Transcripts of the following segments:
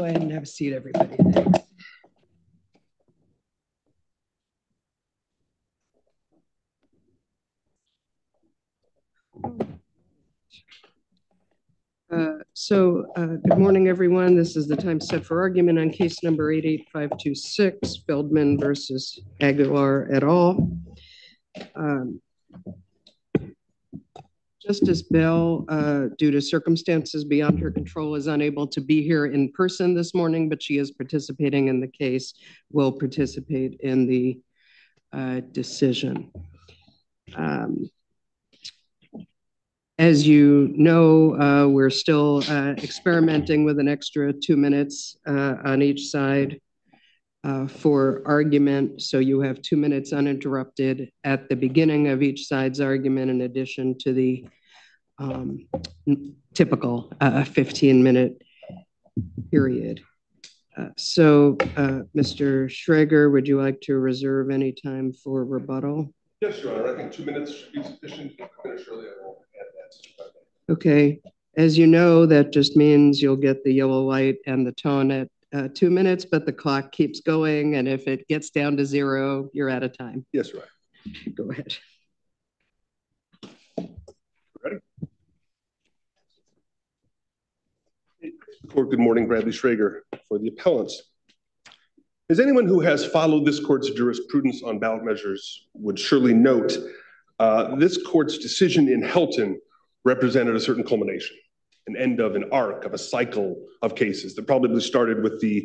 Go ahead and have a seat, everybody. Thanks. Good morning, everyone. This is the time set for argument on case number 88526, Feldman versus Aguilar et al. Justice Bell, due to circumstances beyond her control, is unable to be here in person this morning, but she is participating in the case, will participate in the decision. As you know, we're still experimenting with an extra 2 minutes on each side for argument. So you have 2 minutes uninterrupted at the beginning of each side's argument, in addition to the typical 15-minute period. Mr. Schrager, would you like to reserve any time for rebuttal? Yes, Your Honor. I think 2 minutes should be sufficient. Finish early. I won't add that. Okay. As you know, that just means you'll get the yellow light and the tone at 2 minutes, but the clock keeps going, and if it gets down to 0, you're out of time. Yes, right. Go ahead. Ready? Court, good morning. Bradley Schrager for the appellants. As anyone who has followed this court's jurisprudence on ballot measures would surely note, this court's decision in Helton represented a certain culmination, an end of an arc of a cycle of cases that probably started with the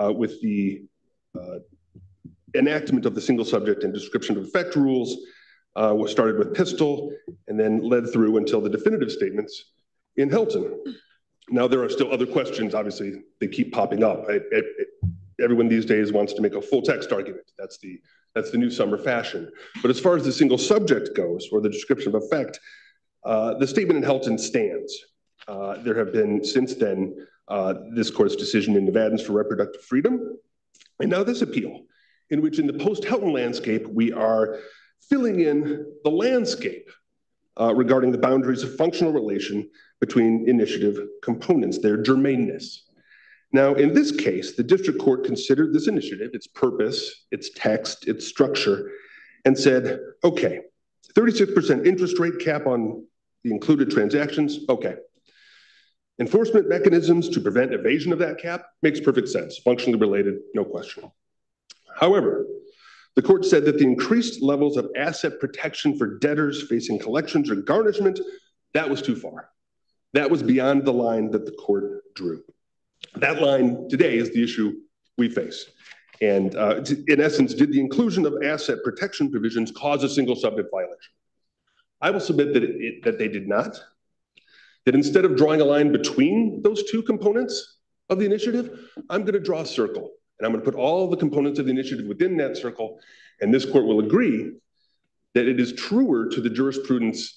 enactment of the single subject and description of effect rules, was started with Pistol, and then led through until the definitive statements in Helton. Now, there are still other questions. Obviously, they keep popping up. Everyone these days wants to make a full text argument. That's the new summer fashion. But as far as the single subject goes, or the description of effect, the statement in Helton stands. There have been, since then, this court's decision in Nevadans for reproductive freedom, and now this appeal, in which in the post-Helton landscape, we are filling in the landscape regarding the boundaries of functional relation between initiative components, their germaneness. Now, in this case, the district court considered this initiative, its purpose, its text, its structure, and said, okay, 36% interest rate cap on the included transactions, okay. Enforcement mechanisms to prevent evasion of that cap makes perfect sense, functionally related, no question. However, the court said that the increased levels of asset protection for debtors facing collections or garnishment, that was too far. That was beyond the line that the court drew. That line today is the issue we face. And in essence, did the inclusion of asset protection provisions cause a single subject violation? I will submit that they did not. That instead of drawing a line between those two components of the initiative, I'm going to draw a circle. And I'm going to put all the components of the initiative within that circle. And this court will agree that it is truer to the jurisprudence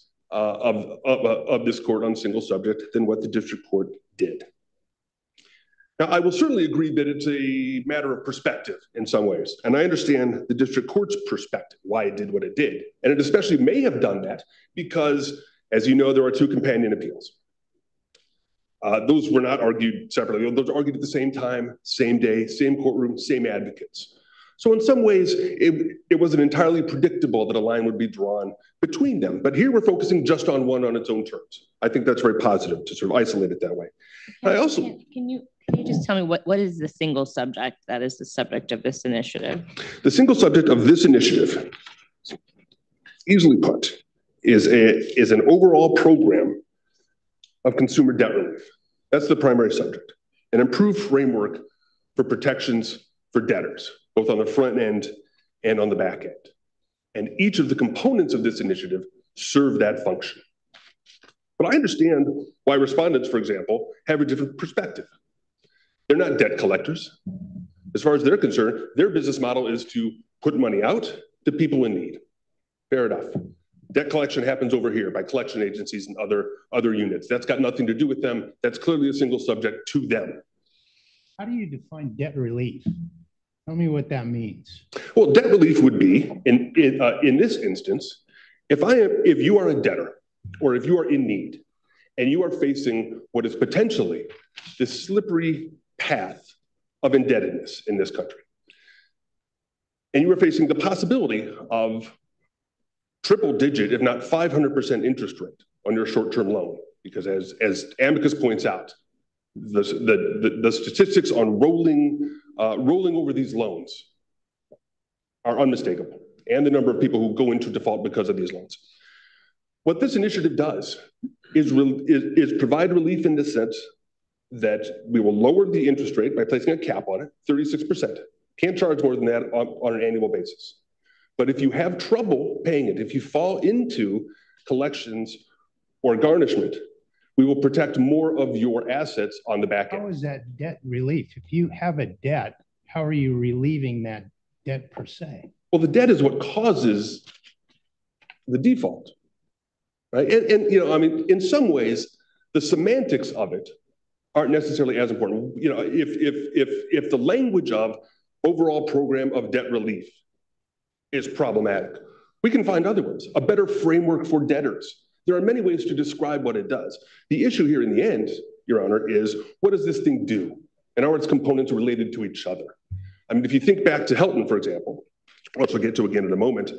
of this court on single subject than what the district court did. Now, I will certainly agree that it's a matter of perspective in some ways. And I understand the district court's perspective, why it did what it did. And it especially may have done that because, as you know, there are two companion appeals. Those were not argued separately. Those were argued at the same time, same day, same courtroom, same advocates. So in some ways, it wasn't entirely predictable that a line would be drawn between them. But here we're focusing just on one on its own terms. I think that's very positive to sort of isolate it that way. Can you just tell me what is the single subject that is the subject of this initiative? The single subject of this initiative, easily put, is an overall program of consumer debt relief. That's the primary subject. An improved framework for protections for debtors, both on the front end and on the back end. And each of the components of this initiative serve that function. But I understand why respondents, for example, have a different perspective. They're not debt collectors. As far as they're concerned, their business model is to put money out to people in need. Fair enough. Debt collection happens over here by collection agencies and other units. That's got nothing to do with them. That's clearly a single subject to them. How do you define debt relief? Tell me what that means. Well, debt relief would be, in this instance, if you are a debtor or if you are in need and you are facing what is potentially this slippery path of indebtedness in this country, and you are facing the possibility of triple-digit, if not 500% interest rate on your short-term loan, because as Amicus points out, the statistics on rolling over these loans are unmistakable, and the number of people who go into default because of these loans. What this initiative does is provide relief in the sense that we will lower the interest rate by placing a cap on it, 36%. Can't charge more than that on an annual basis. But if you have trouble paying it, if you fall into collections or garnishment, we will protect more of your assets on the back end. How is that debt relief? If you have a debt, how are you relieving that debt per se? Well, the debt is what causes the default, right? And you know, I mean, in some ways, the semantics of it aren't necessarily as important. You know, if the language of overall program of debt relief is problematic, we can find other ones, a better framework for debtors. There are many ways to describe what it does. The issue here in the end, Your Honor, is what does this thing do? And are its components related to each other? I mean, if you think back to Helton, for example, which we'll get to again in a moment,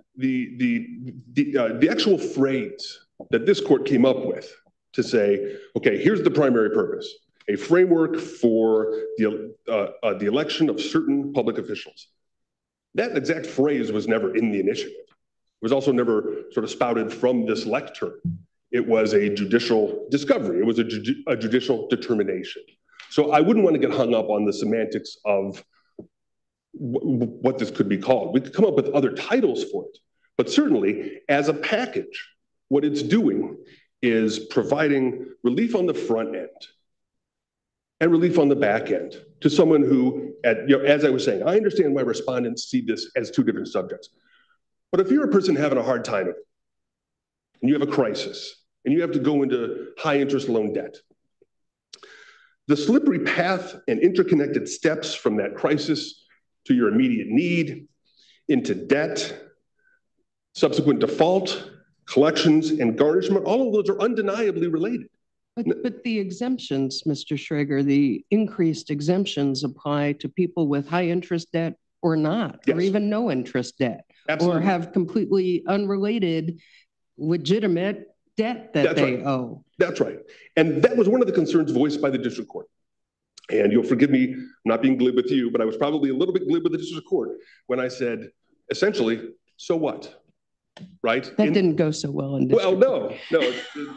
the actual phrase that this court came up with to say, okay, here's the primary purpose, a framework for the election of certain public officials. That exact phrase was never in the initiative. It was also never sort of spouted from this lectern. It was a judicial discovery. It was a judicial determination. So I wouldn't want to get hung up on the semantics of what this could be called. We could come up with other titles for it. But certainly, as a package, what it's doing is providing relief on the front end and relief on the back end to someone who, as I was saying, I understand why respondents see this as two different subjects. But if you're a person having a hard time and you have a crisis and you have to go into high interest loan debt, the slippery path and interconnected steps from that crisis to your immediate need, into debt, subsequent default, collections, and garnishment, all of those are undeniably related. But the exemptions, Mr. Schrager, the increased exemptions apply to people with high interest debt or not, yes, or even no interest debt, absolutely, or have completely unrelated, legitimate debt that that's they right. owe. That's right. And that was one of the concerns voiced by the district court. And you'll forgive me not being glib with you, but I was probably a little bit glib with the district court when I said, essentially, so what, right? That didn't go so well in district court. No.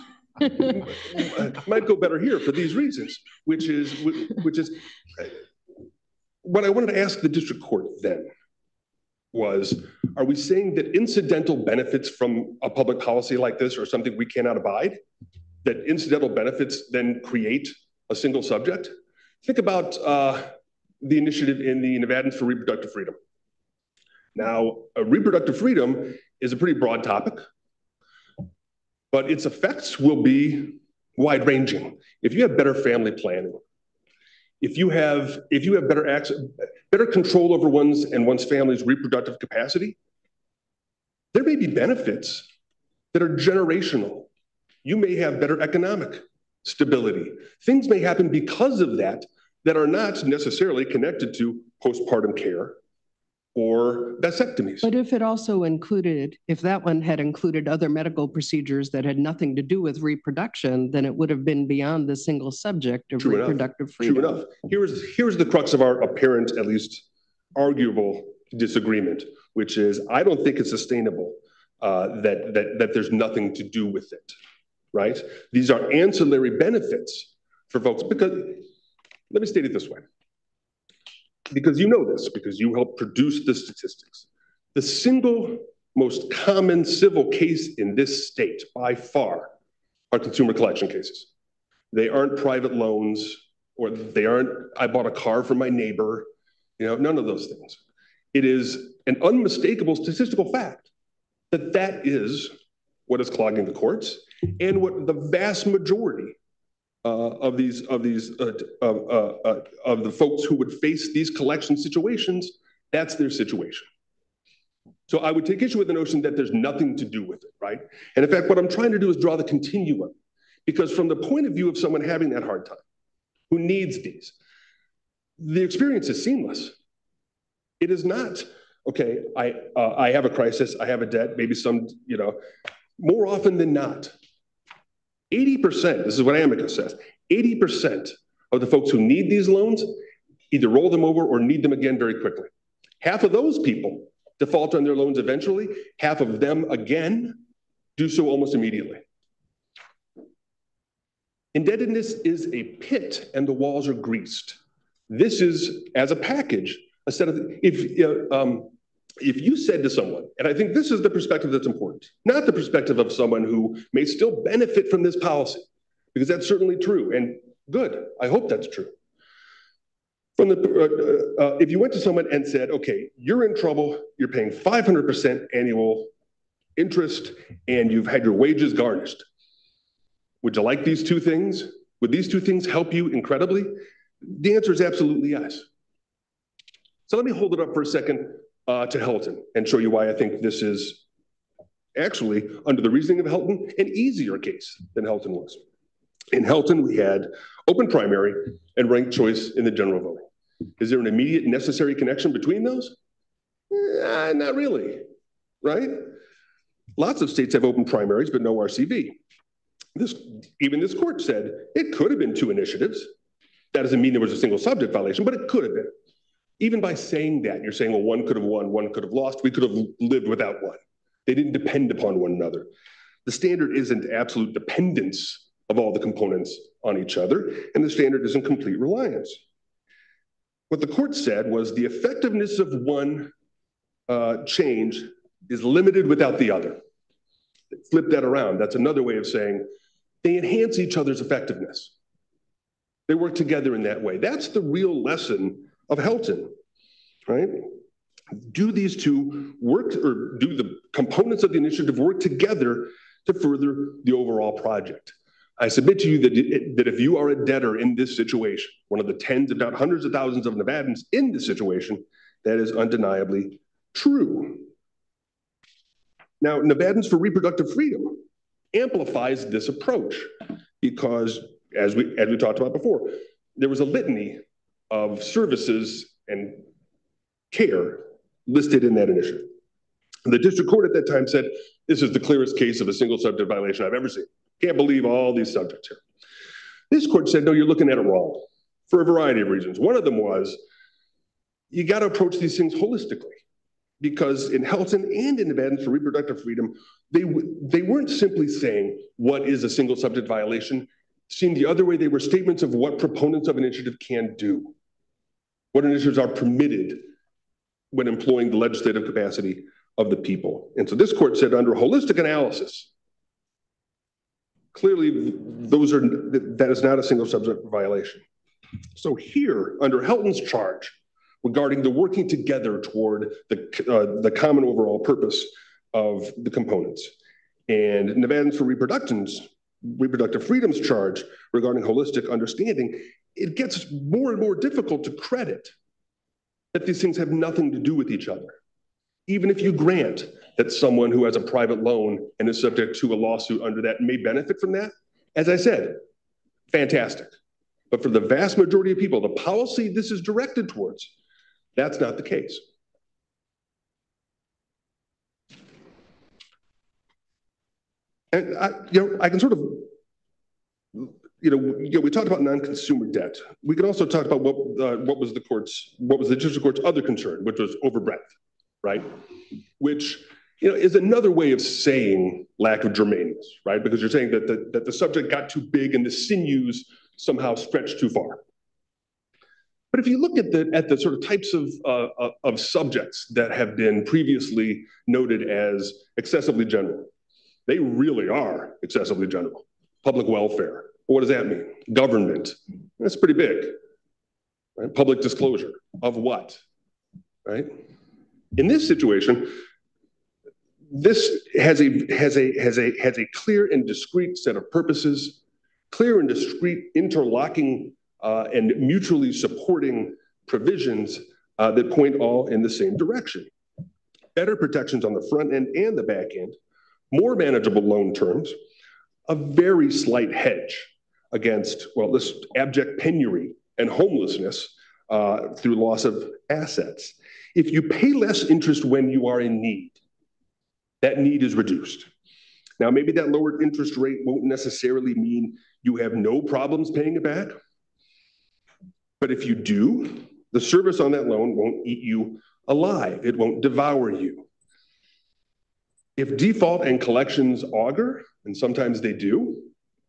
It might go better here for these reasons, which is what I wanted to ask the district court then was, are we saying that incidental benefits from a public policy like this are something we cannot abide? That incidental benefits then create a single subject? Think about the initiative in the Nevadans for Reproductive Freedom. Now, reproductive freedom is a pretty broad topic, but its effects will be wide-ranging. If you have better family planning, if you have better access, better control over one's family's reproductive capacity, there may be benefits that are generational. You may have better economic stability. Things may happen because of that are not necessarily connected to postpartum care or vasectomies. But if it also included, if that one had included other medical procedures that had nothing to do with reproduction, then it would have been beyond the single subject of True reproductive enough. freedom. True enough. Here's the crux of our apparent, at least arguable disagreement, which is I don't think it's sustainable that there's nothing to do with it, right? These are ancillary benefits for folks because, let me state it this way. Because you know this, because you helped produce the statistics. The single most common civil case in this state, by far, are consumer collection cases. They aren't private loans, or they aren't, I bought a car from my neighbor, none of those things. It is an unmistakable statistical fact that is what is clogging the courts and what the vast majority of the folks who would face these collection situations, that's their situation. So I would take issue with the notion that there's nothing to do with it, right? And in fact, what I'm trying to do is draw the continuum, because from the point of view of someone having that hard time, who needs these, the experience is seamless. It is not, okay, I have a crisis, I have a debt, maybe some, more often than not, 80%, this is what Amica says, 80% of the folks who need these loans either roll them over or need them again very quickly. Half of those people default on their loans eventually, half of them again do so almost immediately. Indebtedness is a pit and the walls are greased. This is, as a package, a set of, if you said to someone, and I think this is the perspective that's important, not the perspective of someone who may still benefit from this policy, because that's certainly true, and good, I hope that's true. If you went to someone and said, okay, you're in trouble, you're paying 500% annual interest, and you've had your wages garnished. Would you like these two things? Would these two things help you incredibly? The answer is absolutely yes. So let me hold it up for a second to Helton and show you why I think this is actually, under the reasoning of Helton, an easier case than Helton was. In Helton, we had open primary and ranked choice in the general voting. Is there an immediate necessary connection between those? Not really, right? Lots of states have open primaries, but no RCV. Even this court said it could have been two initiatives. That doesn't mean there was a single subject violation, but it could have been. Even by saying that, you're saying, well, one could have won, one could have lost. We could have lived without one. They didn't depend upon one another. The standard isn't absolute dependence of all the components on each other, and the standard isn't complete reliance. What the court said was the effectiveness of one change is limited without the other. Flip that around. That's another way of saying they enhance each other's effectiveness. They work together in that way. That's the real lesson of Helton, right? Do these two work, or do the components of the initiative work together to further the overall project? I submit to you that if you are a debtor in this situation, one of the tens, if not hundreds of thousands of Nevadans in this situation, that is undeniably true. Now, Nevadans for Reproductive Freedom amplifies this approach because, as we talked about before, there was a litany of services and care listed in that initiative. The district court at that time said, this is the clearest case of a single subject violation I've ever seen. Can't believe all these subjects here. This court said, no, you're looking at it wrong for a variety of reasons. One of them was, you got to approach these things holistically, because in Helton and in Nevadans for Reproductive Freedom, they weren't simply saying, what is a single subject violation? Seeing the other way, they were statements of what proponents of an initiative can do, what initiatives are permitted when employing the legislative capacity of the people. And so this court said, under holistic analysis, clearly that is not a single subject violation. So here, under Helton's charge regarding the working together toward the common overall purpose of the components, and Nevadans for Reproductive Freedom's charge regarding holistic understanding, it gets more and more difficult to credit that these things have nothing to do with each other. Even if you grant that someone who has a private loan and is subject to a lawsuit under that may benefit from that, as I said, fantastic. But for the vast majority of people, the policy this is directed towards, that's not the case. And I can sort of, we talked about non-consumer debt. We can also talk about what was the district court's other concern, which was overbreadth, right? Which is another way of saying lack of germaneness, right? Because you're saying that the subject got too big and the sinews somehow stretched too far. But if you look at the sort of types of subjects that have been previously noted as excessively general, they really are excessively general. Public welfare. What does that mean? Government. That's pretty big. Right? Public disclosure of what? Right? In this situation, this has a clear and discrete set of purposes, clear and discrete interlocking and mutually supporting provisions that point all in the same direction. Better protections on the front end and the back end, more manageable loan terms, a very slight hedge against, well, this abject penury and homelessness through loss of assets. If you pay less interest when you are in need, that need is reduced. Now, maybe that lowered interest rate won't necessarily mean you have no problems paying it back. But if you do, the service on that loan won't eat you alive. It won't devour you. If default and collections augur, and sometimes they do,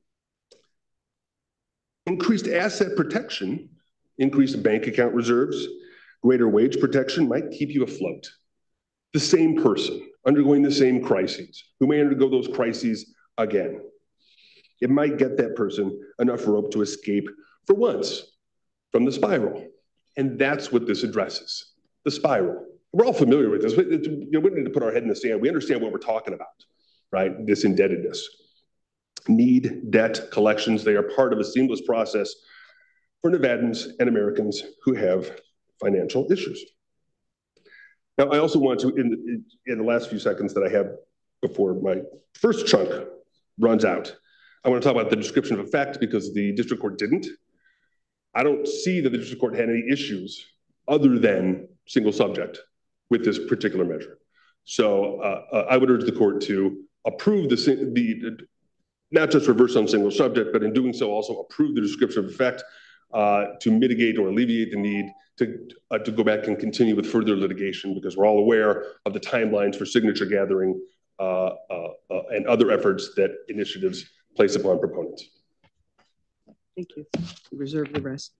increased asset protection, increased bank account reserves, greater wage protection might keep you afloat. The same person undergoing the same crises, who may undergo those crises again. It might get that person enough rope to escape for once from the spiral. And that's what this addresses, the spiral. We're all familiar with this. We don't need to put our head in the sand. We understand what we're talking about, right? This indebtedness. Need, debt, collections, they are part of a seamless process for Nevadans and Americans who have financial issues. Now, I also want to, in the last few seconds that I have before my first chunk runs out, I want to talk about the description of effect because the district court didn't. I don't see that the district court had any issues other than single subject with this particular measure. So I would urge the court to approve the not just reverse on single subject, but in doing so also approve the description of effect to mitigate or alleviate the need to go back and continue with further litigation, because we're all aware of the timelines for signature gathering and other efforts that initiatives place upon proponents. Thank you. Reserve the rest.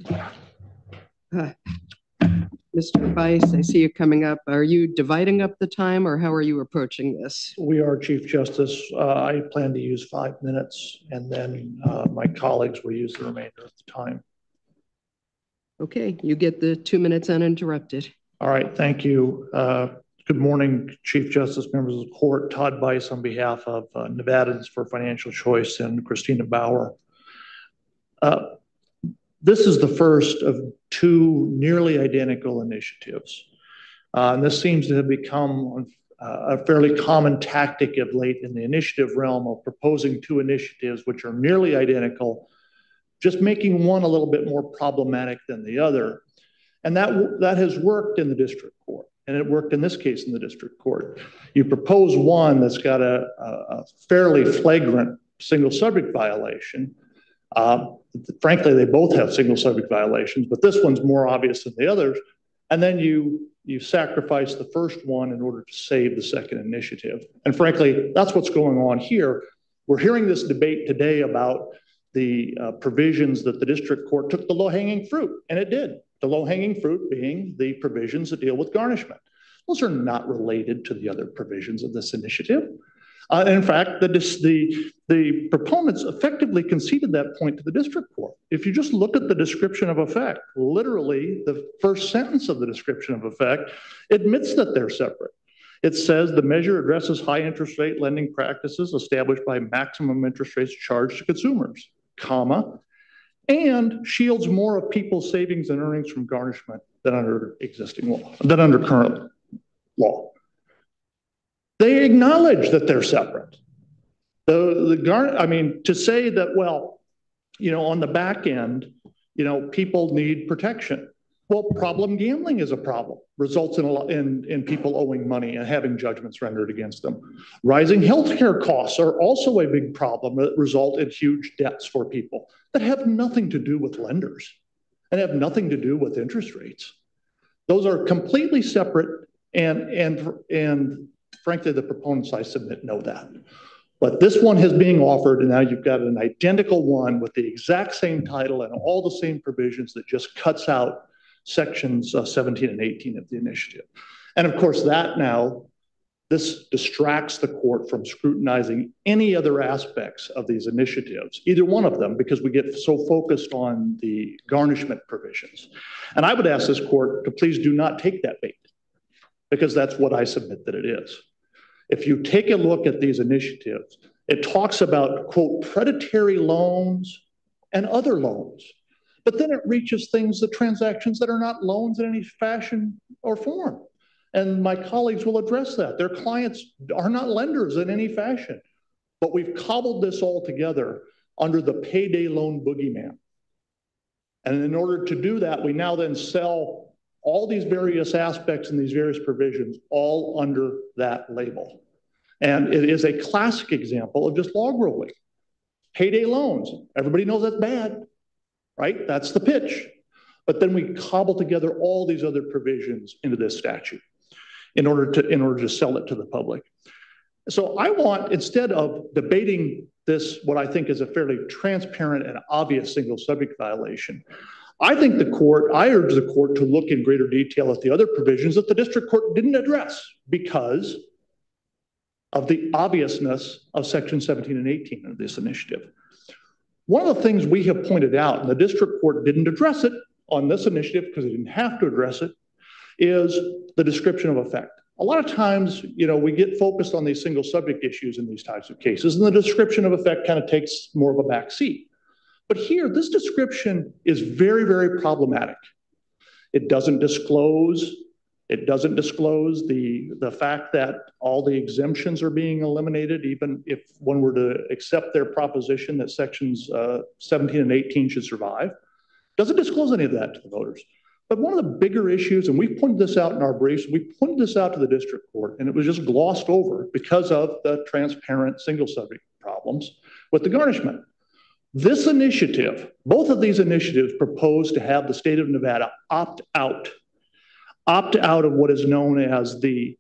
Mr. Bice, I see you coming up. Are you dividing up the time, or how are you approaching this? We are, Chief Justice. I plan to use 5 minutes, and then my colleagues will use the remainder of the time. Okay, you get the 2 minutes uninterrupted. All right, thank you. Good morning, Chief Justice, members of the court. Todd Bice on behalf of Nevadans for Financial Choice and Christina Bauer. This is the first of 2 nearly identical initiatives. And this seems to have become a fairly common tactic of late in the initiative realm of proposing 2 initiatives which are nearly identical, just making one a little bit more problematic than the other. And that has worked in the district court. And it worked in this case in the district court. You propose one that's got a fairly flagrant single subject violation. Frankly, they both have single subject violations, but this one's more obvious than the others. And then you sacrifice the first one in order to save the second initiative. And frankly, that's what's going on here. We're hearing this debate today about the provisions that the district court took the low-hanging fruit, and it did. The low-hanging fruit being the provisions that deal with garnishment. Those are not related to the other provisions of this initiative. And in fact, the proponents effectively conceded that point to the district court. If you just look at the description of effect, literally the first sentence of the description of effect admits that they're separate. It says the measure addresses high interest rate lending practices established by maximum interest rates charged to consumers, comma, and shields more of people's savings and earnings from garnishment than under existing law, than under current law. They acknowledge that they're separate. To say that, well, on the back end, people need protection. Well, problem gambling is a problem, results in people owing money and having judgments rendered against them. Rising healthcare costs are also a big problem that result in huge debts for people that have nothing to do with lenders and have nothing to do with interest rates. Those are completely separate, and frankly, the proponents I submit know that. But this one is being offered, and now you've got an identical one with the exact same title and all the same provisions that just cuts out sections 17 and 18 of the initiative. And of course, this distracts the court from scrutinizing any other aspects of these initiatives, either one of them, because we get so focused on the garnishment provisions. And I would ask this court to please do not take that bait, because that's what I submit that it is. If you take a look at these initiatives, it talks about, quote, predatory loans and other loans. But then it reaches the transactions that are not loans in any fashion or form. And my colleagues will address that. Their clients are not lenders in any fashion. But we've cobbled this all together under the payday loan boogeyman. And in order to do that, we now then sell all these various aspects and these various provisions all under that label. And it is a classic example of just log rolling. Payday loans, everybody knows that's bad, right? That's the pitch. But then we cobble together all these other provisions into this statute in order to sell it to the public. So I want, instead of debating this, what I think is a fairly transparent and obvious single subject violation, I urge the court to look in greater detail at the other provisions that the district court didn't address because of the obviousness of section 17 and 18 of this initiative. One of the things we have pointed out, and the district court didn't address it on this initiative because they didn't have to address it, is the description of effect. A lot of times, we get focused on these single subject issues in these types of cases, and the description of effect kind of takes more of a back seat. But here, this description is very, very problematic. It doesn't disclose the fact that all the exemptions are being eliminated, even if one were to accept their proposition that sections 17 and 18 should survive. Doesn't disclose any of that to the voters. But one of the bigger issues, and we pointed this out in our briefs, we pointed this out to the district court, and it was just glossed over because of the transparent single subject problems with the garnishment. This initiative, both of these initiatives propose to have the state of Nevada opt out of what is known as the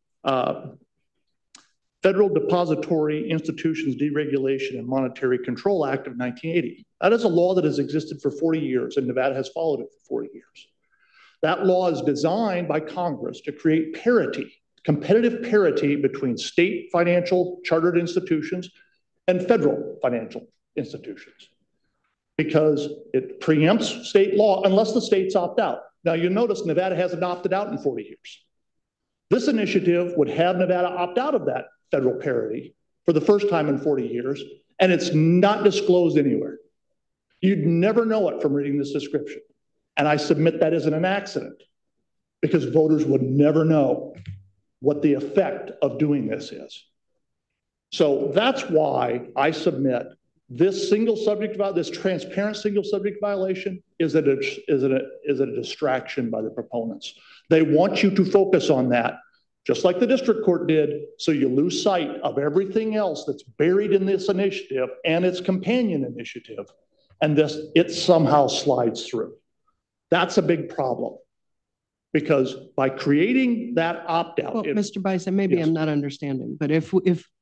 Federal Depository Institutions Deregulation and Monetary Control Act of 1980. That is a law that has existed for 40 years, and Nevada has followed it for 40 years. That law is designed by Congress to create parity, competitive parity between state financial chartered institutions and federal financial institutions, because it preempts state law unless the states opt out. Now, you notice Nevada hasn't opted out in 40 years. This initiative would have Nevada opt out of that federal parity for the first time in 40 years, and it's not disclosed anywhere. You'd never know it from reading this description. And I submit that isn't an accident, because voters would never know what the effect of doing this is. So that's why I submit this this transparent single subject violation is a distraction by the proponents. They want you to focus on that, just like the district court did, so you lose sight of everything else that's buried in this initiative and its companion initiative, and it somehow slides through. That's a big problem, because by creating that opt-out— Well, Mr. Bison, maybe yes. I'm not understanding, but if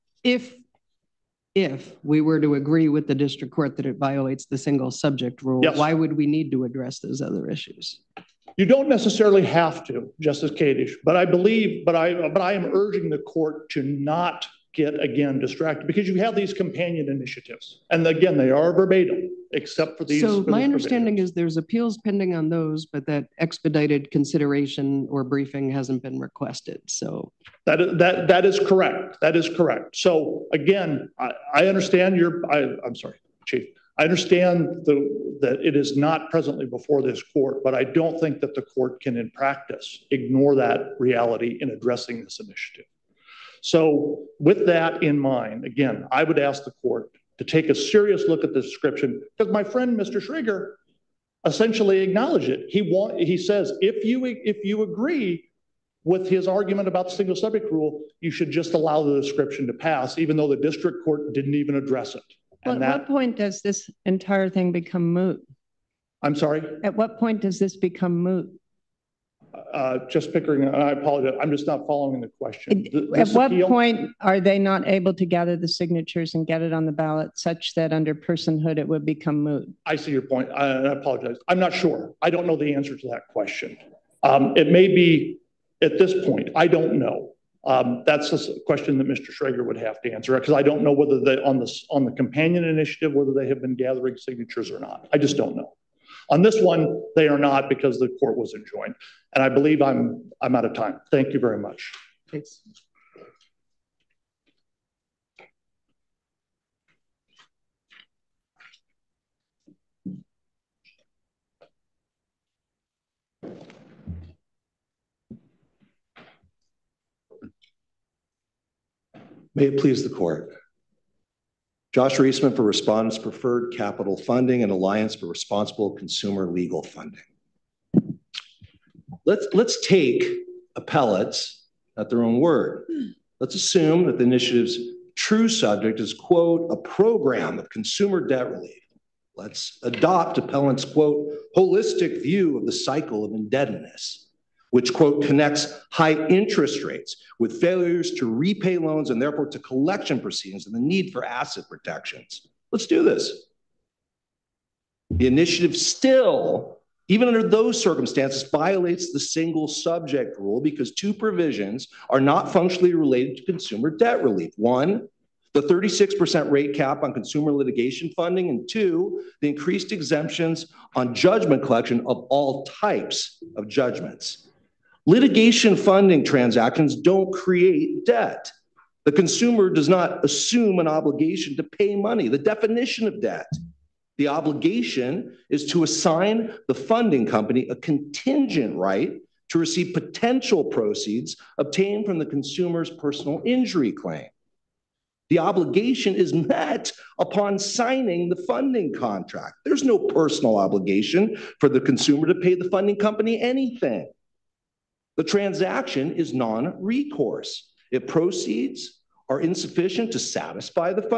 we were to agree with the district court that it violates the single subject rule, yes. Why would we need to address those other issues? You don't necessarily have to, Justice Kadish, but I am urging the court to not get, again, distracted, because you have these companion initiatives. And again, they are verbatim, except for these. So my understanding is there's appeals pending on those, but that expedited consideration or briefing hasn't been requested. So that is correct. That is correct. So again, I understand I'm sorry, Chief. I understand that it is not presently before this court, but I don't think that the court can, in practice, ignore that reality in addressing this initiative. So with that in mind, again, I would ask the court to take a serious look at the description, because my friend, Mr. Schrager, essentially acknowledged it. He says, if you agree with his argument about the single subject rule, you should just allow the description to pass, even though the district court didn't even address it. Well, at what point does this entire thing become moot? I'm sorry? At what point does this become moot? Just Pickering, and I apologize, I'm just not following the question. At what point are they not able to gather the signatures and get it on the ballot such that under personhood it would become moot? I see your point. I apologize. I'm not sure. I don't know the answer to that question. It may be at this point. I don't know. That's a question that Mr. Schrager would have to answer, because I don't know whether they on the companion initiative, whether they have been gathering signatures or not. I just don't know. On this one, they are not, because the court was enjoined. And I believe I'm out of time. Thank you very much. Thanks. May it please the court. Josh Reisman for Respondents Preferred Capital Funding and Alliance for Responsible Consumer Legal Funding. Let's take appellates at their own word. Let's assume that the initiative's true subject is, quote, a program of consumer debt relief. Let's adopt appellant's, quote, holistic view of the cycle of indebtedness, which, quote, connects high interest rates with failures to repay loans and therefore to collection proceedings and the need for asset protections. Let's do this. The initiative still, even under those circumstances, violates the single subject rule because two provisions are not functionally related to consumer debt relief. One, the 36% rate cap on consumer litigation funding, and two, the increased exemptions on judgment collection of all types of judgments. Litigation funding transactions don't create debt. The consumer does not assume an obligation to pay money, the definition of debt. The obligation is to assign the funding company a contingent right to receive potential proceeds obtained from the consumer's personal injury claim. The obligation is met upon signing the funding contract. There's no personal obligation for the consumer to pay the funding company anything. The transaction is non-recourse. If proceeds are insufficient to satisfy the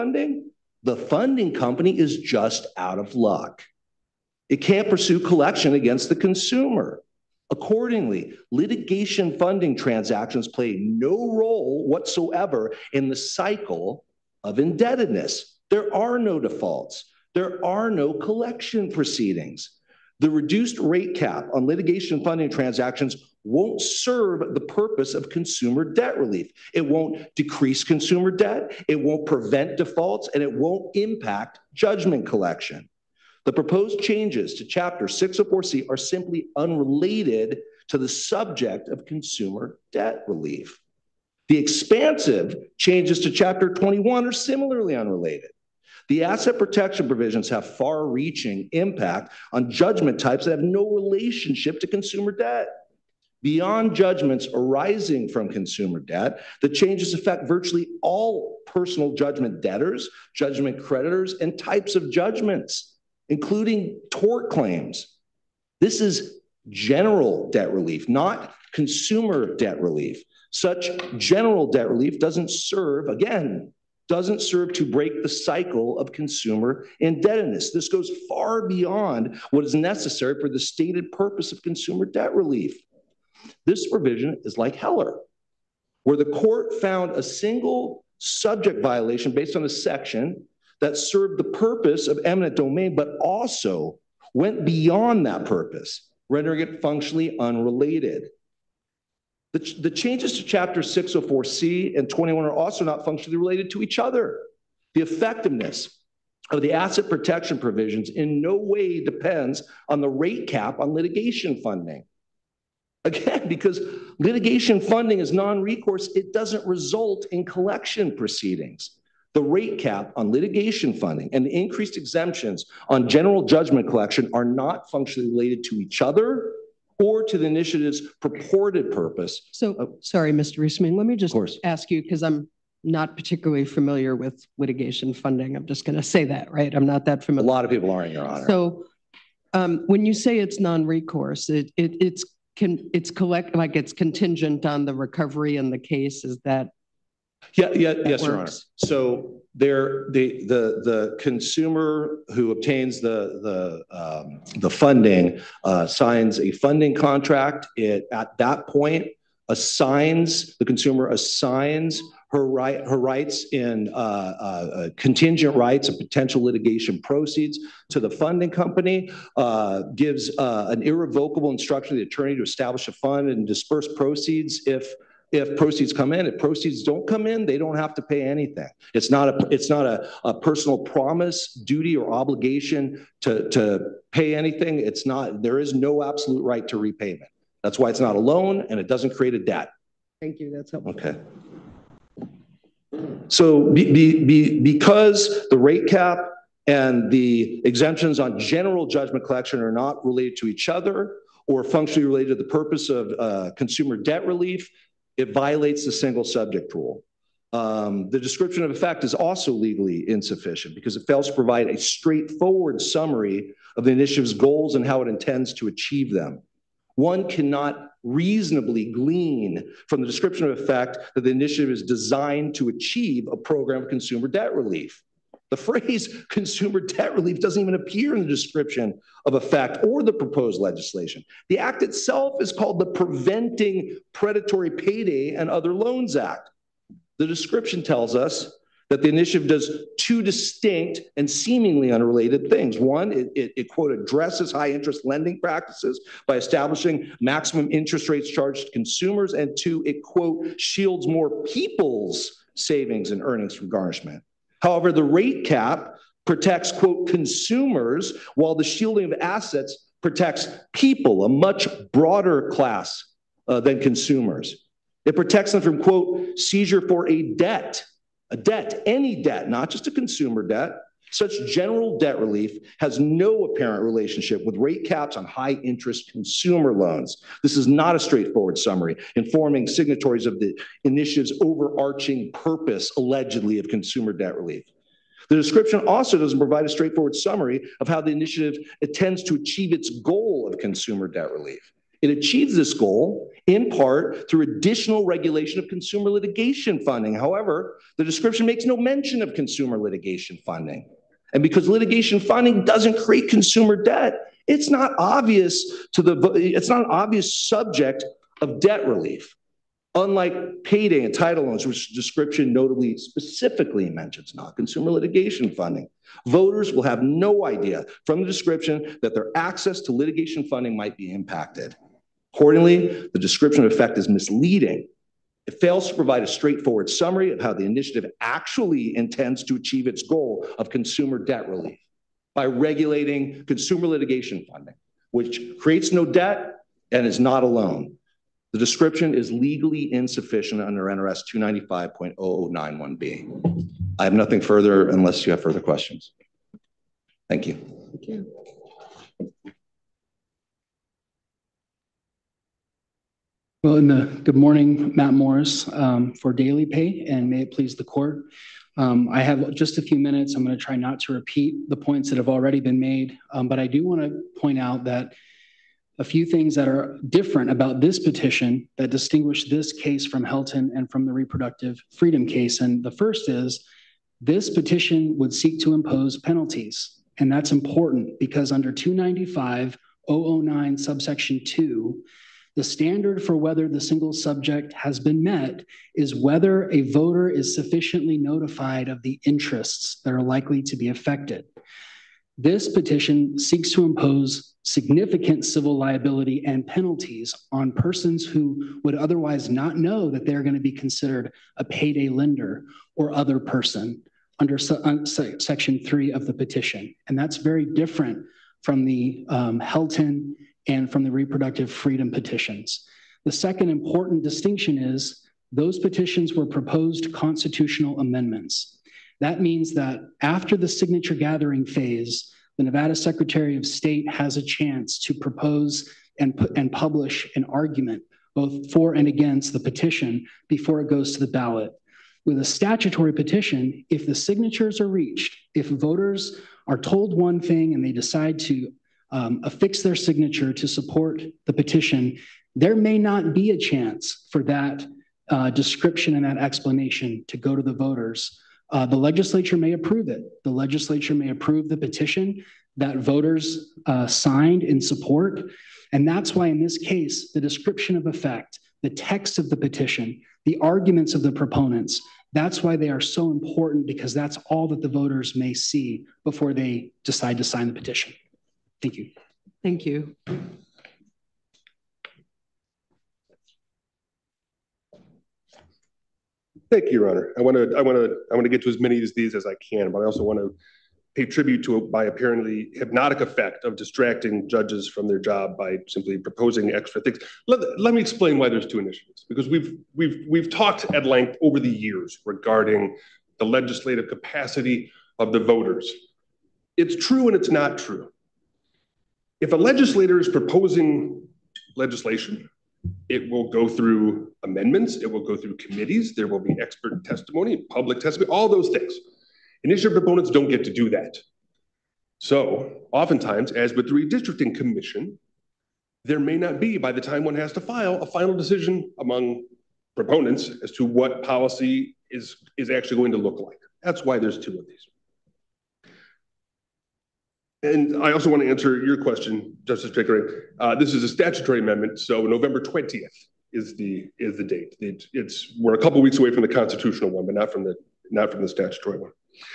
funding company is just out of luck. It can't pursue collection against the consumer. Accordingly, litigation funding transactions play no role whatsoever in the cycle of indebtedness. There are no defaults. There are no collection proceedings. The reduced rate cap on litigation funding transactions won't serve the purpose of consumer debt relief. It won't decrease consumer debt, it won't prevent defaults, and it won't impact judgment collection. The proposed changes to Chapter 604C are simply unrelated to the subject of consumer debt relief. The expansive changes to Chapter 21 are similarly unrelated. The asset protection provisions have far-reaching impact on judgment types that have no relationship to consumer debt. Beyond judgments arising from consumer debt, the changes affect virtually all personal judgment debtors, judgment creditors, and types of judgments, including tort claims. This is general debt relief, not consumer debt relief. Such general debt relief doesn't serve to break the cycle of consumer indebtedness. This goes far beyond what is necessary for the stated purpose of consumer debt relief. This provision is like Heller, where the court found a single subject violation based on a section that served the purpose of eminent domain, but also went beyond that purpose, rendering it functionally unrelated. The changes to Chapter 604C and 21 are also not functionally related to each other. The effectiveness of the asset protection provisions in no way depends on the rate cap on litigation funding. Again, because litigation funding is non-recourse, it doesn't result in collection proceedings. The rate cap on litigation funding and the increased exemptions on general judgment collection are not functionally related to each other or to the initiative's purported purpose. So, sorry, Mr. Reisman, let me just ask you, because I'm not particularly familiar with litigation funding. I'm just going to say that, right? I'm not that familiar. A lot of people aren't, Your Honor. So when you say it's non-recourse, it's contingent on the recovery in the case. Is that? Yes, Your Honor. So the consumer who obtains the funding signs a funding contract. It at that point the consumer assigns her rights in contingent rights of potential litigation proceeds to the funding company, gives an irrevocable instruction to the attorney to establish a fund and disperse proceeds if proceeds come in. If proceeds don't come in, they don't have to pay anything. It's not a personal promise, duty, or obligation to pay anything. There is no absolute right to repayment. That's why it's not a loan and it doesn't create a debt. Thank you, that's helpful. Okay. So because the rate cap and the exemptions on general judgment collection are not related to each other or functionally related to the purpose of consumer debt relief, it violates the single subject rule. The description of effect is also legally insufficient because it fails to provide a straightforward summary of the initiative's goals and how it intends to achieve them. One cannot reasonably glean from the description of effect that the initiative is designed to achieve a program of consumer debt relief. The phrase consumer debt relief doesn't even appear in the description of effect or the proposed legislation. The act itself is called the Preventing Predatory Payday and Other Loans Act. The description tells us that the initiative does two distinct and seemingly unrelated things. One, it quote, addresses high interest lending practices by establishing maximum interest rates charged to consumers. And two, it quote, shields more people's savings and earnings from garnishment. However, the rate cap protects, quote, consumers, while the shielding of assets protects people, a much broader class than consumers. It protects them from, quote, seizure for a debt, any debt, not just a consumer debt. Such general debt relief has no apparent relationship with rate caps on high interest consumer loans. This is not a straightforward summary informing signatories of the initiative's overarching purpose, allegedly, of consumer debt relief. The description also doesn't provide a straightforward summary of how the initiative intends to achieve its goal of consumer debt relief. It achieves this goal in part through additional regulation of consumer litigation funding. However, the description makes no mention of consumer litigation funding. And because litigation funding doesn't create consumer debt, it's not obvious it's not an obvious subject of debt relief. Unlike payday and title loans, which the description notably specifically mentions not consumer litigation funding, voters will have no idea from the description that their access to litigation funding might be impacted. Accordingly, the description of effect is misleading. It fails to provide a straightforward summary of how the initiative actually intends to achieve its goal of consumer debt relief by regulating consumer litigation funding, which creates no debt and is not a loan. The description is legally insufficient under NRS 295.0091B. I have nothing further unless you have further questions. Thank you. Thank you. Well, good morning, Matt Morris for Daily Pay, and may it please the court. I have just a few minutes. I'm going to try not to repeat the points that have already been made, but I do want to point out that a few things that are different about this petition that distinguish this case from Helton and from the reproductive freedom case. And the first is this petition would seek to impose penalties. And that's important because under 295.009 subsection 2, the standard for whether the single subject has been met is whether a voter is sufficiently notified of the interests that are likely to be affected. This petition seeks to impose significant civil liability and penalties on persons who would otherwise not know that they're going to be considered a payday lender or other person under section 3 of the petition. And that's very different from the Helton and from the reproductive freedom petitions. The second important distinction is those petitions were proposed constitutional amendments. That means that after the signature gathering phase, the Nevada Secretary of State has a chance to propose and publish an argument, both for and against the petition before it goes to the ballot. With a statutory petition, if the signatures are reached, if voters are told one thing and they decide to affix their signature to support the petition, there may not be a chance for that description and that explanation to go to the voters. The legislature may approve it. The legislature may approve the petition that voters signed in support. And that's why in this case, the description of effect, the text of the petition, the arguments of the proponents, that's why they are so important, because that's all that the voters may see before they decide to sign the petition. Thank you. Thank you. Thank you, Your Honor. I want to get to as many of these as I can, but I also want to pay tribute to my apparently hypnotic effect of distracting judges from their job by simply proposing extra things. Let me explain why there's two initiatives, because we've talked at length over the years regarding the legislative capacity of the voters. It's true and it's not true. If a legislator is proposing legislation, It will go through amendments. It will go through committees. There will be expert testimony, public testimony, all those things. Initiative proponents don't get to do that. So oftentimes, as with the redistricting commission, there may not be, by the time one has to file, a final decision among proponents as to what policy is actually going to look like. That's why there's two of these. And I also want to answer your question, Justice Pickering. This is a statutory amendment, so November 20th is the date. We're a couple weeks away from the constitutional one, but not from the statutory one.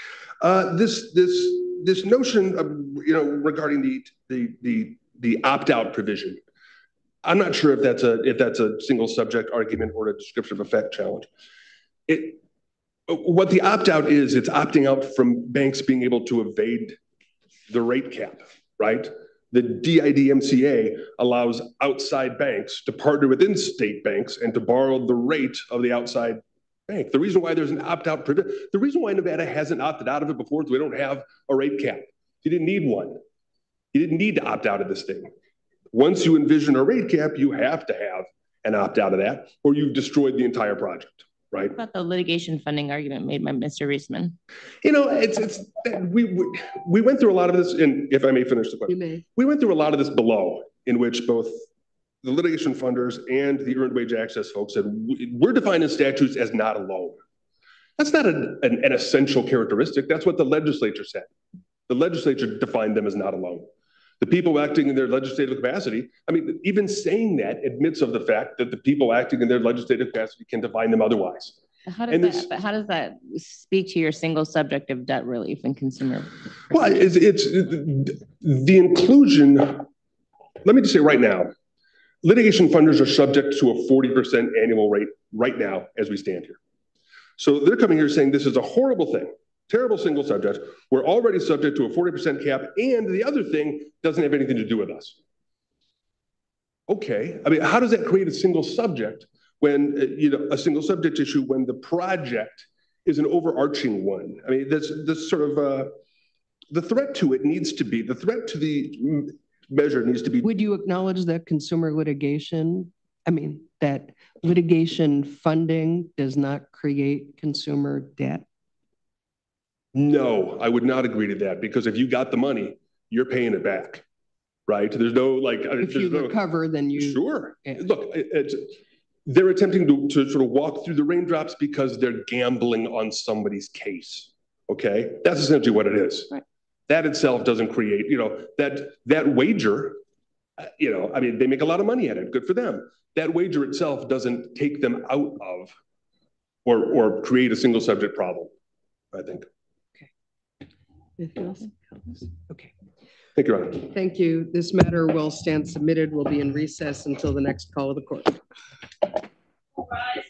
This notion of, regarding the opt-out provision, I'm not sure if that's a single subject argument or a description of effect challenge. What the opt-out is, it's opting out from banks being able to evade the rate cap, right? The DIDMCA allows outside banks to partner with in-state banks and to borrow the rate of the outside bank. The reason why there's an opt-out, the reason why Nevada hasn't opted out of it before is we don't have a rate cap. You didn't need one. You didn't need to opt out of this thing. Once you envision a rate cap, you have to have an opt-out of that, or you've destroyed the entire project. Right. What about the litigation funding argument made by Mr. Reisman? We went through a lot of this, and if I may finish the question, You may. we went through a lot of this below, in which both the litigation funders and the earned wage access folks said, we're defining statutes as not a loan. That's not an essential characteristic. That's what the legislature said. The legislature defined them as not a loan. The people acting in their legislative capacity, I mean, even saying that admits of the fact that the people acting in their legislative capacity can define them otherwise. How does that speak to your single subject of debt relief and consumer? Well, it's the inclusion. Let me just say right now, litigation funders are subject to a 40% annual rate right now as we stand here. So they're coming here saying this is a horrible thing. Terrible single subject. We're already subject to a 40% cap, and the other thing doesn't have anything to do with us. Okay, I mean, how does that create a single subject when, a single subject issue when the project is an overarching one? I mean, this sort of, the threat to it needs to be, the threat to the measure needs to be. Would you acknowledge that that litigation funding does not create consumer debt? No, I would not agree to that, because if you got the money, you're paying it back, right? There's no if you recover, then you sure. Yeah. Look, they're attempting to sort of walk through the raindrops because they're gambling on somebody's case. Okay, that's essentially what it is. Right. That itself doesn't create, that wager. I mean, they make a lot of money at it. Good for them. That wager itself doesn't take them out of or create a single subject problem, I think. Anything else? Okay. Thank you, Your Honor. Thank you. This matter will stand submitted. We'll be in recess until the next call of the court. Rise.